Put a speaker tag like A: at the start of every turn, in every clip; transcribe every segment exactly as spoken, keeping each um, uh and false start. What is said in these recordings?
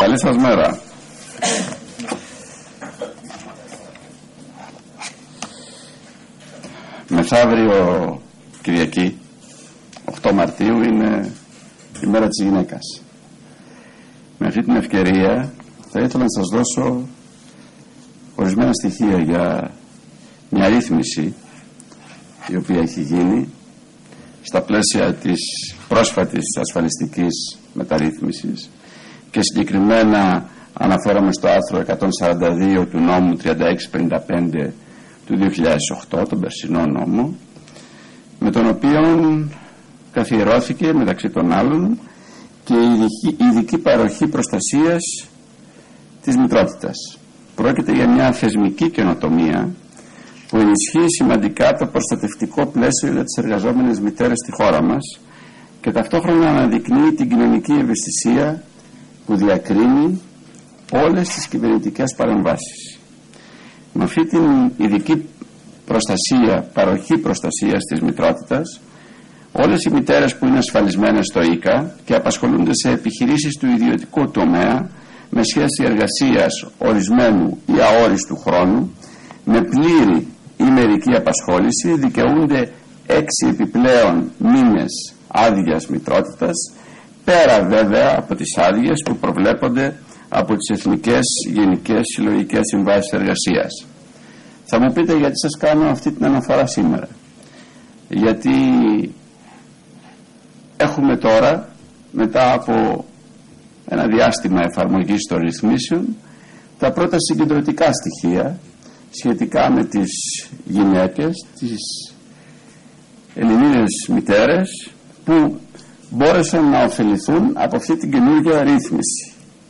A: Καλή σας μέρα. Μεθαύριο Κυριακή, οκτώ Μαρτίου, είναι η μέρα της γυναίκας. Με αυτή την ευκαιρία θα ήθελα να σας δώσω ορισμένα στοιχεία για μια ρύθμιση η οποία έχει γίνει στα πλαίσια της πρόσφατης ασφαλιστικής μεταρρύθμισης, και συγκεκριμένα αναφέρομαι στο άρθρο εκατόν σαράντα δύο του νόμου τριάντα έξι πενήντα πέντε του δύο χιλιάδες οκτώ, τον περσινό νόμο, με τον οποίο καθιερώθηκε μεταξύ των άλλων και η ειδική, ειδική παροχή προστασίας της μητρότητας. Πρόκειται για μια θεσμική καινοτομία που ενισχύει σημαντικά το προστατευτικό πλαίσιο για τις εργαζόμενες μητέρες στη χώρα μας και ταυτόχρονα αναδεικνύει την κοινωνική ευαισθησία που διακρίνει όλες τις κυβερνητικές παρεμβάσεις. Με αυτή την ειδική προστασία, παροχή προστασίας της μητρότητας, όλες οι μητέρες που είναι ασφαλισμένες στο ΙΚΑ και απασχολούνται σε επιχειρήσεις του ιδιωτικού τομέα με σχέση εργασίας ορισμένου ή αόριστου χρόνου, με πλήρη ή μερική απασχόληση, δικαιούνται έξι επιπλέον μήνες άδειας μητρότητας, πέρα βέβαια από τις άδειες που προβλέπονται από τις Εθνικές Γενικές Συλλογικές Συμβάσεις Εργασίας. Θα μου πείτε γιατί σας κάνω αυτή την αναφορά σήμερα. Γιατί έχουμε τώρα, μετά από ένα διάστημα εφαρμογής των ρυθμίσεων, τα πρώτα συγκεντρωτικά στοιχεία σχετικά με τις γυναίκες, τις Ελληνίδες μητέρες που μπόρεσαν να ωφεληθούν από αυτή την καινούργια ρύθμιση.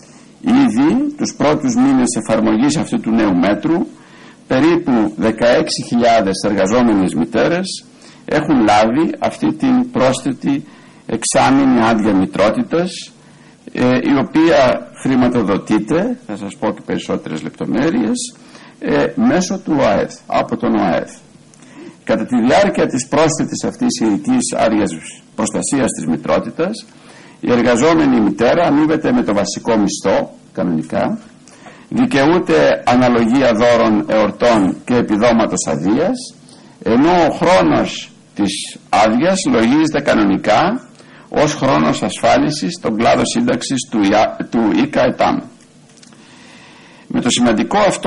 A: Ήδη τους πρώτους μήνες εφαρμογής αυτού του νέου μέτρου, περίπου δεκαέξι χιλιάδες εργαζόμενες μητέρες έχουν λάβει αυτή την πρόσθετη εξάμηνη άδεια μητρότητας, ε, η οποία χρηματοδοτείται, θα σας πω και περισσότερες λεπτομέρειες, ε, μέσω του ΟΑΕΔ, από τον ΟΑΕΔ. Κατά τη διάρκεια της πρόσθετης αυτής ειδικής άδειας προστασίας της μητρότητας, η εργαζόμενη μητέρα αμείβεται με το βασικό μισθό, κανονικά, δικαιούται αναλογία δώρων, εορτών και επιδόματος αδείας, ενώ ο χρόνος της άδειας λογίζεται κανονικά ως χρόνος ασφάλισης στον κλάδο σύνταξης του, του ΙΚΑ ΕΤΑΜ. Με το σημαντικό αυτό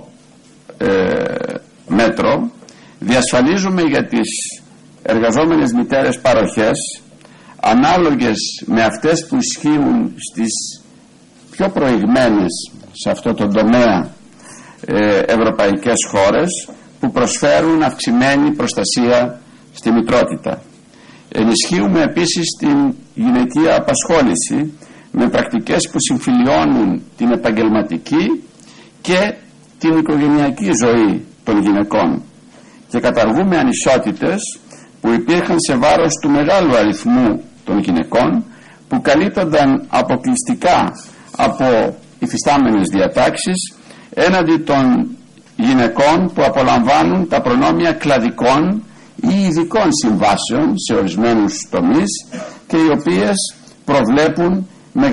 A: ε, μέτρο διασφαλίζουμε για τις εργαζόμενες μητέρες παροχές ανάλογες με αυτές που ισχύουν στις πιο προηγμένες σε αυτό το τομέα ε, ευρωπαϊκές χώρες που προσφέρουν αυξημένη προστασία στη μητρότητα. Ενισχύουμε επίσης την γυναικεία απασχόληση με πρακτικές που συμφιλιώνουν την επαγγελματική και την οικογενειακή ζωή των γυναικών και καταργούμε ανισότητες που υπήρχαν σε βάρος του μεγάλου αριθμού των γυναικών που καλύπτονταν αποκλειστικά από υφιστάμενες διατάξεις έναντι των γυναικών που απολαμβάνουν τα προνόμια κλαδικών ή ειδικών συμβάσεων σε ορισμένους τομείς και οι οποίες προβλέπουν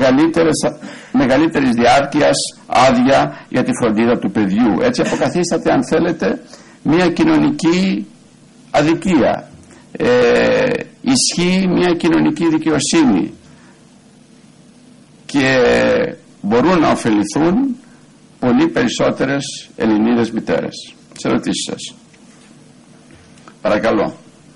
A: μεγαλύτερης διάρκειας άδεια για τη φροντίδα του παιδιού. Έτσι αποκαθίσταται, αν θέλετε, μια κοινωνική αδικία. Ε, ισχύει μια κοινωνική δικαιοσύνη και μπορούν να ωφεληθούν πολύ περισσότερες Ελληνίδες μητέρες. Σε ερωτήσεις σας. Παρακαλώ.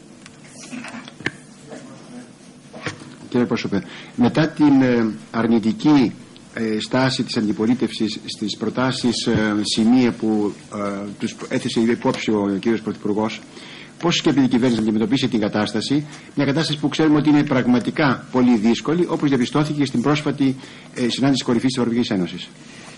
B: Κύριε Πρόσωπε, μετά την ε, αρνητική ε, στάση της αντιπολίτευσης στις προτάσεις ε, σημεία που ε, τους έθεσε υπόψη ο κύριος Πρωθυπουργός, πώς σκέφτεται η κυβέρνηση να αντιμετωπίσει την κατάσταση, μια κατάσταση που ξέρουμε ότι είναι πραγματικά πολύ δύσκολη, όπως διαπιστώθηκε στην πρόσφατη ε, συνάντηση κορυφής της Ευρωπαϊκής Ένωσης?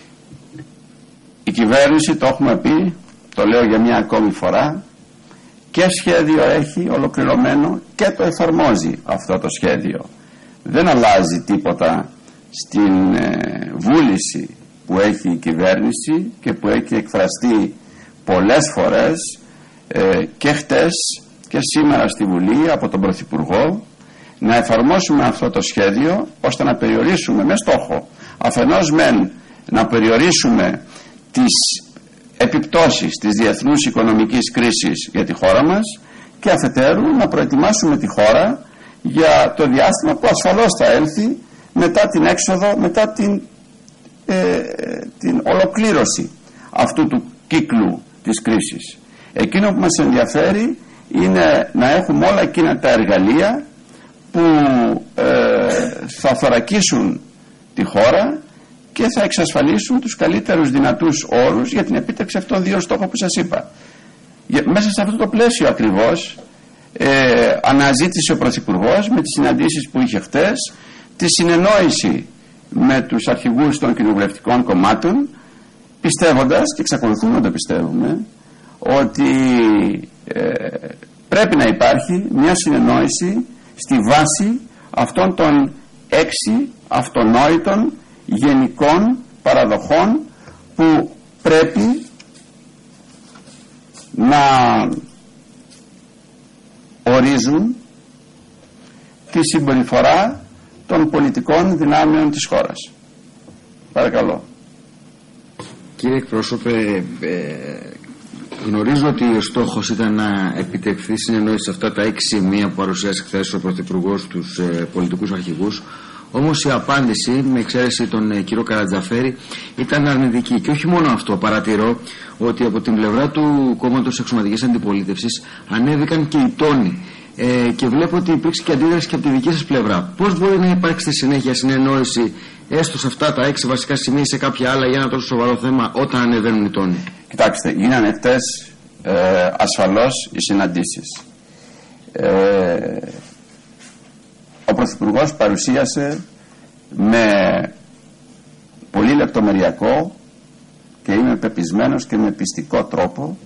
A: Η κυβέρνηση, το έχουμε πει, το λέω για μια ακόμη φορά, και σχέδιο έχει ολοκληρωμένο και το εφαρμόζει αυτό το σχέδιο. Δεν αλλάζει τίποτα στην ε, βούληση που έχει η κυβέρνηση και που έχει εκφραστεί πολλές φορές ε, και χτες και σήμερα στη Βουλή από τον Πρωθυπουργό, να εφαρμόσουμε αυτό το σχέδιο ώστε να περιορίσουμε με στόχο Αφενός μεν να περιορίσουμε τις επιπτώσεις της διεθνούς οικονομικής κρίσης για τη χώρα μας και αφετέρου να προετοιμάσουμε τη χώρα για το διάστημα που ασφαλώς θα έλθει μετά την έξοδο, μετά την, ε, την ολοκλήρωση αυτού του κύκλου της κρίσης. Εκείνο που μας ενδιαφέρει είναι να έχουμε όλα εκείνα τα εργαλεία που ε, θα θωρακίσουν τη χώρα και θα εξασφαλίσουν τους καλύτερους δυνατούς όρους για την επίτευξη αυτών των δύο στόχων που σας είπα. Μέσα σε αυτό το πλαίσιο ακριβώς ε, αναζήτησε ο Πρωθυπουργός με τις συναντήσεις που είχε χτες τη συνεννόηση με τους αρχηγούς των κοινοβουλευτικών κομμάτων, πιστεύοντας, και εξακολουθούμε να το πιστεύουμε, ότι ε, πρέπει να υπάρχει μια συνεννόηση στη βάση αυτών των έξι αυτονόητων γενικών παραδοχών που πρέπει να ορίζουν τη συμπεριφορά των πολιτικών δυνάμεων της χώρας. Παρακαλώ.
C: Κύριε εκπρόσωπε, ε, γνωρίζω ότι ο στόχος ήταν να επιτευχθεί συνεννόηση σε αυτά τα έξι σημεία που παρουσίασε χθες ο Πρωθυπουργός στους ε, πολιτικούς αρχηγούς. Όμως η απάντηση, με εξαίρεση τον ε, κύριο Καρατζαφέρη, ήταν αρνητική. Και όχι μόνο αυτό, παρατηρώ ότι από την πλευρά του κόμματος Αξιωματικής Αντιπολίτευσης ανέβηκαν και οι τόνοι. Ε, και βλέπω ότι υπήρξε και αντίδραση και από τη δική σας πλευρά. Πώς μπορεί να υπάρξει στη συνέχεια συνεννόηση έστω σε αυτά τα έξι βασικά σημεία, σε κάποια άλλα, για ένα τόσο σοβαρό θέμα, όταν ανεβαίνουν οι τόνοι?
A: Κοιτάξτε, γίνανε χτες ε, ασφαλώς οι συναντήσεις. Ε, ο Πρωθυπουργός παρουσίασε με πολύ λεπτομεριακό και είμαι πεπισμένος και με πιστικό τρόπο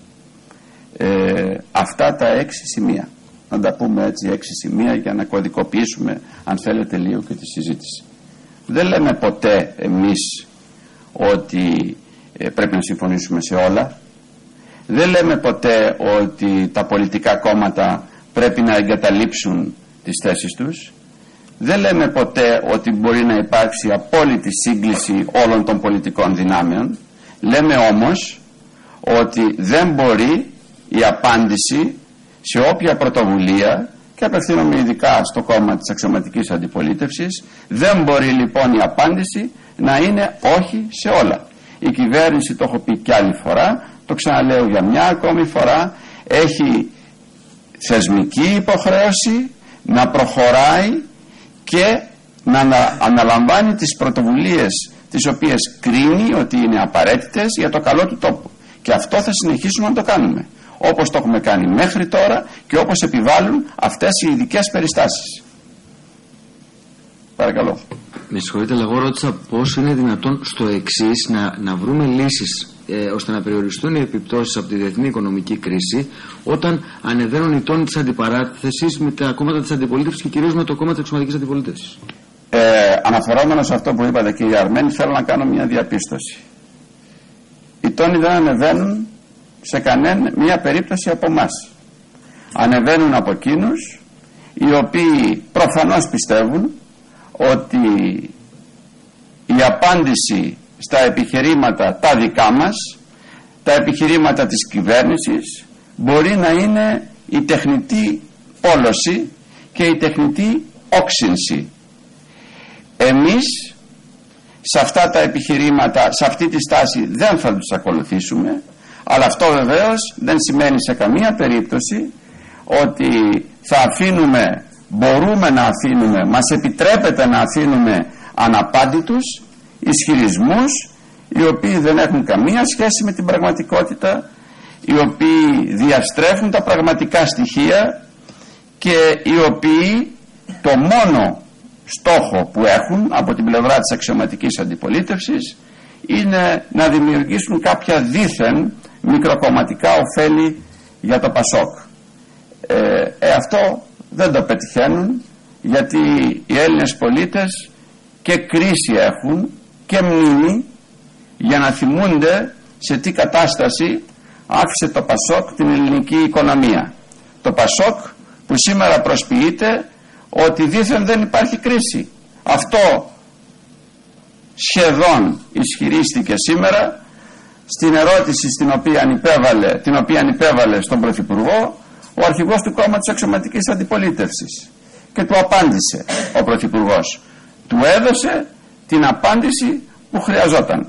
A: ε, αυτά τα έξι σημεία. Να τα πούμε έτσι, έξι σημεία, για να κωδικοποιήσουμε, αν θέλετε, λίγο και τη συζήτηση. Δεν λέμε ποτέ εμείς ότι ε, πρέπει να συμφωνήσουμε σε όλα. Δεν λέμε ποτέ ότι τα πολιτικά κόμματα πρέπει να εγκαταλείψουν τις θέσεις τους. Δεν λέμε ποτέ ότι μπορεί να υπάρξει απόλυτη σύγκληση όλων των πολιτικών δυνάμεων. Λέμε όμως ότι δεν μπορεί η απάντηση σε όποια πρωτοβουλία, και απευθύνομαι ειδικά στο κόμμα της Αξιωματικής Αντιπολίτευσης, δεν μπορεί λοιπόν η απάντηση να είναι όχι σε όλα. Η κυβέρνηση, το έχω πει κι άλλη φορά, το ξαναλέω για μια ακόμη φορά, έχει θεσμική υποχρέωση να προχωράει και να αναλαμβάνει τις πρωτοβουλίες τις οποίες κρίνει ότι είναι απαραίτητες για το καλό του τόπου. Και αυτό θα συνεχίσουμε να το κάνουμε, όπως το έχουμε κάνει μέχρι τώρα και όπως επιβάλλουν αυτές οι ειδικές περιστάσεις. Παρακαλώ.
C: Με συγχωρείτε, αλλά εγώ ρώτησα πώς είναι δυνατόν στο εξής να, να βρούμε λύσεις ε, ώστε να περιοριστούν οι επιπτώσεις από τη διεθνή οικονομική κρίση, όταν ανεβαίνουν οι τόνοι της αντιπαράθεσης με τα κόμματα της αντιπολίτευσης και κυρίως με το κόμμα της Αξιωματικής Αντιπολίτευσης.
A: Ε, αναφερόμενο σε αυτό που είπατε, κύριε Αρμένη, θέλω να κάνω μια διαπίστωση. Οι τόνοι δεν ανεβαίνουν σε κανένα μια περίπτωση από εμάς. Ανεβαίνουν από εκείνους οι οποίοι προφανώς πιστεύουν ότι η απάντηση στα επιχειρήματα τα δικά μας, τα επιχειρήματα της κυβέρνησης, μπορεί να είναι η τεχνητή πόλωση και η τεχνητή όξυνση. Εμείς σε αυτά τα επιχειρήματα, σε αυτή τη στάση δεν θα τους ακολουθήσουμε, αλλά αυτό βεβαίως δεν σημαίνει σε καμία περίπτωση ότι θα αφήνουμε, μπορούμε να αφήνουμε, μας επιτρέπεται να αφήνουμε αναπάντητους ισχυρισμούς οι οποίοι δεν έχουν καμία σχέση με την πραγματικότητα, οι οποίοι διαστρέφουν τα πραγματικά στοιχεία και οι οποίοι το μόνο στόχο που έχουν από την πλευρά της αξιωματικής αντιπολίτευσης είναι να δημιουργήσουν κάποια δήθεν μικροκομματικά ωφέλη για το ΠΑΣΟΚ. Ε, ε, αυτό δεν το πετυχαίνουν, γιατί οι Έλληνες πολίτες και κρίση έχουν και μνήμη για να θυμούνται σε τι κατάσταση άφησε το ΠΑΣΟΚ την ελληνική οικονομία. Το ΠΑΣΟΚ που σήμερα προσποιείται ότι δήθεν δεν υπάρχει κρίση. Αυτό σχεδόν ισχυρίστηκε σήμερα στην ερώτηση στην οποία υπέβαλε, την οποία υπέβαλε στον Πρωθυπουργό ο αρχηγός του κόμματος αξιωματικής αντιπολίτευσης και του απάντησε ο Πρωθυπουργός. Του έδωσε την απάντηση που χρειαζόταν.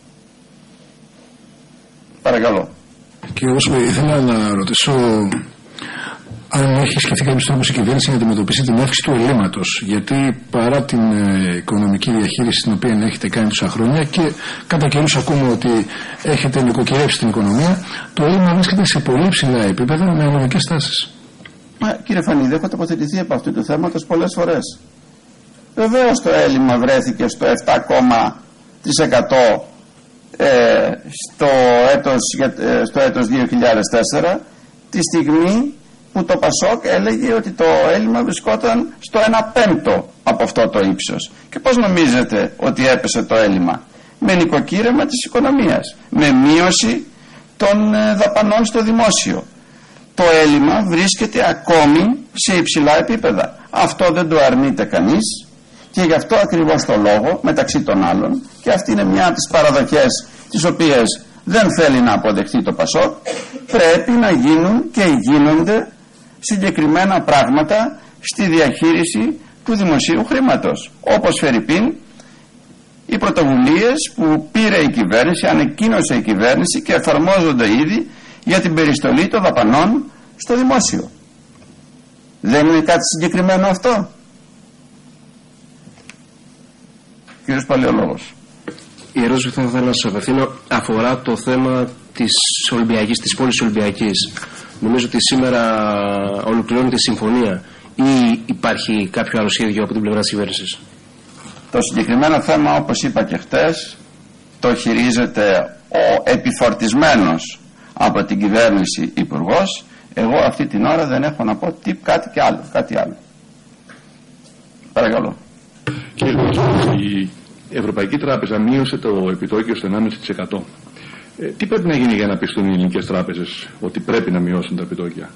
A: Παρακαλώ.
D: Κύριε Βόσπε, ήθελα να ρωτήσω αν έχει σκεφτεί κάποιος τρόπος η κυβέρνηση να αντιμετωπίσει την αύξηση του ελλείμματος. Γιατί παρά την ε, οικονομική διαχείριση την οποία έχετε κάνει τόσα χρόνια και κατά καιρούς ακούμε ότι έχετε νοικοκυρέψει την οικονομία, το έλλειμμα βρίσκεται σε πολύ ψηλά επίπεδα με ανωδικές τάσεις.
A: Μα κύριε Φανίδη, έχω τοποθετηθεί από αυτού του θέματος πολλές φορές. Βεβαίως το έλλειμμα βρέθηκε στο επτά κόμμα τοις εκατό ε, στο, έτος, ε, στο έτος δύο χιλιάδες τέσσερα, τη στιγμή που το Πασόκ έλεγε ότι το έλλειμμα βρισκόταν στο ένα πέμπτο από αυτό το ύψος. Και πώς νομίζετε ότι έπεσε το έλλειμμα? Με νοικοκύρεμα της οικονομίας, με μείωση των ε, δαπανών στο δημόσιο. Το έλλειμμα βρίσκεται ακόμη σε υψηλά επίπεδα. Αυτό δεν το αρνείται κανείς και γι' αυτό ακριβώς το λόγο, μεταξύ των άλλων, και αυτή είναι μια από τις παραδοχές τις οποίες δεν θέλει να αποδεχτεί το Πασόκ, πρέπει να γίνουν και γίνονται συγκεκριμένα πράγματα στη διαχείριση του δημοσίου χρήματος, όπως φερειπίν οι πρωτοβουλίες που πήρε η κυβέρνηση, ανεκκίνωσε η κυβέρνηση και εφαρμόζονται ήδη για την περιστολή των δαπανών στο δημόσιο. Δεν είναι κάτι συγκεκριμένο αυτό? Κύριος Παλαιολόγος.
E: Η ερώτηση που θα ήθελα να σας απευθύνω αφορά το θέμα της Ολυμπιακής, της πόλης Ολυμπιακής. Νομίζω ότι σήμερα ολοκληρώνεται η συμφωνία ή υπάρχει κάποιο άλλο σχέδιο από την πλευρά της κυβέρνησης?
A: Το συγκεκριμένο θέμα, όπως είπα και χτες, το χειρίζεται ο επιφορτισμένος από την κυβέρνηση υπουργός. Εγώ αυτή την ώρα δεν έχω να πω τι, κάτι και άλλο, κάτι άλλο. Παρακαλώ.
F: Κύριε Κώστο, η Ευρωπαϊκή Τράπεζα μείωσε το επιτόκιο στο ενάμιση τοις εκατό. Ε, τι πρέπει να γίνει για να πιστούν οι ελληνικές τράπεζες ότι πρέπει να μειώσουν τα επιτόκια?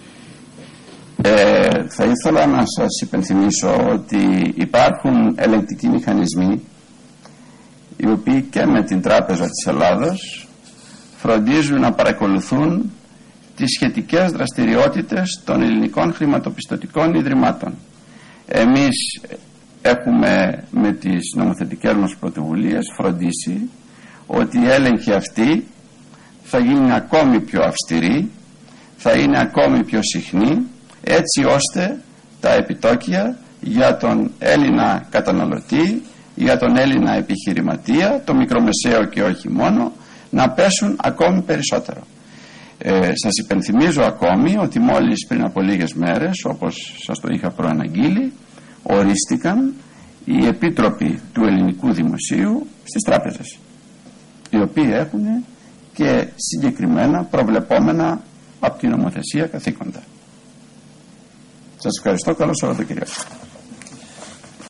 A: Ε, θα ήθελα να σας υπενθυμίσω ότι υπάρχουν ελεγκτικοί μηχανισμοί οι οποίοι και με την Τράπεζα της Ελλάδος φροντίζουν να παρακολουθούν τις σχετικές δραστηριότητες των ελληνικών χρηματοπιστωτικών ιδρυμάτων. Εμείς έχουμε με τις νομοθετικές μας πρωτοβουλίες φροντίσει ότι η έλεγχη αυτή θα γίνει ακόμη πιο αυστηρή, θα είναι ακόμη πιο συχνή, έτσι ώστε τα επιτόκια για τον Έλληνα καταναλωτή, για τον Έλληνα επιχειρηματία, το μικρομεσαίο και όχι μόνο, να πέσουν ακόμη περισσότερο. Ε, σας υπενθυμίζω ακόμη ότι μόλις πριν από λίγες μέρες, όπως σας το είχα προαναγγείλει, ορίστηκαν οι επίτροποι του ελληνικού δημοσίου στις τράπεζες, οι οποίοι έχουν και συγκεκριμένα προβλεπόμενα από την νομοθεσία καθήκοντα. Σας ευχαριστώ. Καλό Σαββατοκύριακο.